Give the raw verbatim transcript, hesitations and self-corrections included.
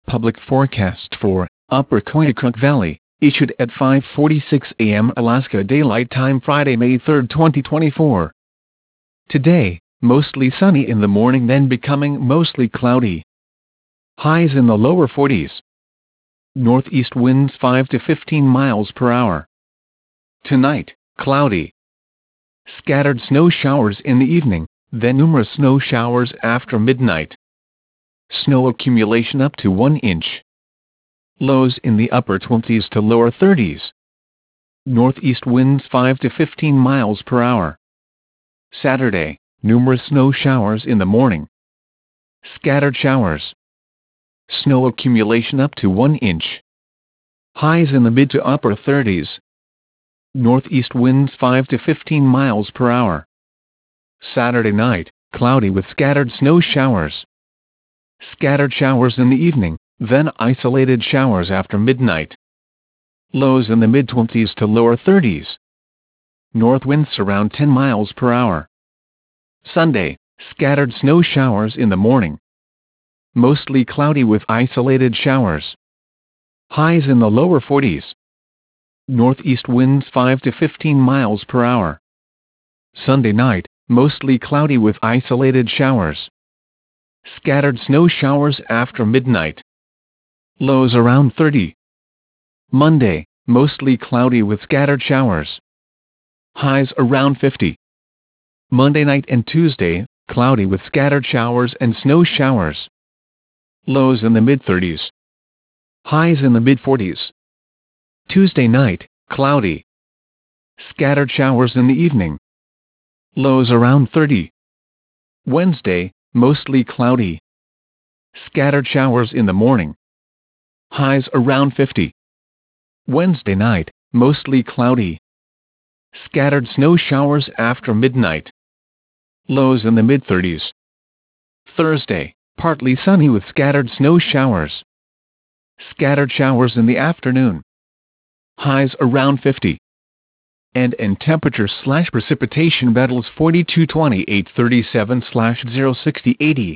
Public forecast for Upper Koyukuk Valley, issued at five forty-six a m Alaska Daylight Time Friday, May third, twenty twenty-four. Today, mostly sunny in the morning, then becoming mostly cloudy. Highs in the lower forties. Northeast winds five to fifteen miles per hour. Tonight, cloudy. Scattered snow showers in the evening, then numerous snow showers after midnight. Snow accumulation up to one inch. Lows in the upper twenties to lower thirties. Northeast winds five to fifteen miles per hour. Saturday, numerous snow showers in the morning. Scattered showers. Snow accumulation up to one inch. Highs in the mid to upper thirties. Northeast winds five to fifteen miles per hour. Saturday night, cloudy with scattered snow showers. Scattered showers in the evening, then isolated showers after midnight. Lows in the mid twenties to lower thirties. North winds around ten miles per hour. Sunday, scattered snow showers in the morning. Mostly cloudy with isolated showers. Highs in the lower forties. Northeast winds five to fifteen miles per hour. Sunday night, mostly cloudy with isolated showers. Scattered snow showers after midnight. Lows around thirty. Monday, mostly cloudy with scattered showers. Highs around fifty. Monday night and Tuesday, cloudy with scattered showers and snow showers. Lows in the mid thirties. Highs in the mid forties. Tuesday night, cloudy. Scattered showers in the evening. Lows around thirty. Wednesday, mostly cloudy. Scattered showers in the morning. Highs around fifty. Wednesday night, mostly cloudy. Scattered snow showers after midnight. Lows in the mid thirties. Thursday, partly sunny with scattered snow showers. Scattered showers in the afternoon. Highs around fifty. And in temperature slash precipitation battles forty-two twenty-eight thirty-seven slash zero sixty eighty.